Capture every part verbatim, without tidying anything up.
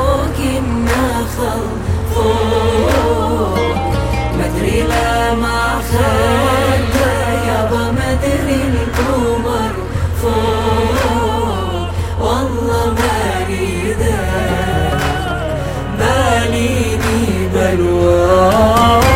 فوق النخل فوق، مدري لا ما خدى يابا مدري القمر فوق، والله ما اريده باليني بلوى.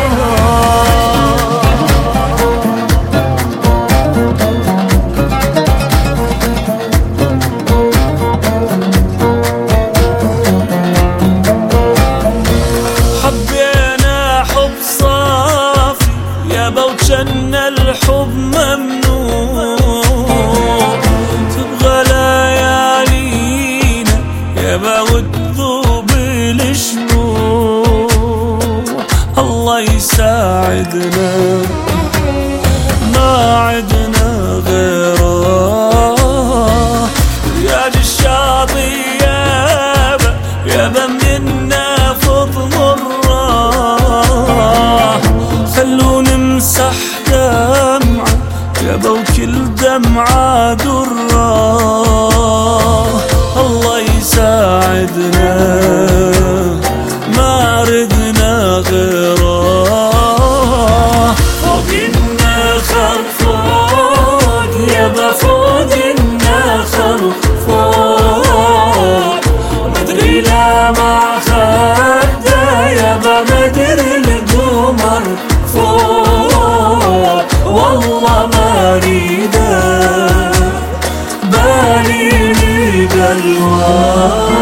وجن الحب ممنوع، تبغى ليالينا يابا وتذوب الشموع. الله يساعدنا ما عدنا غيره، رياض الشاطئ يابا يابا منا فض مره، خلونا نمسح دمعة يابا وكل دمعة درة. الله يساعدنا ما ردنا غيره، فوق النخل فوق يابا فوق النخل فوق، مدري لا ما خدى يابا مدري القمر فوق، والله ما اريده باليني بلوى.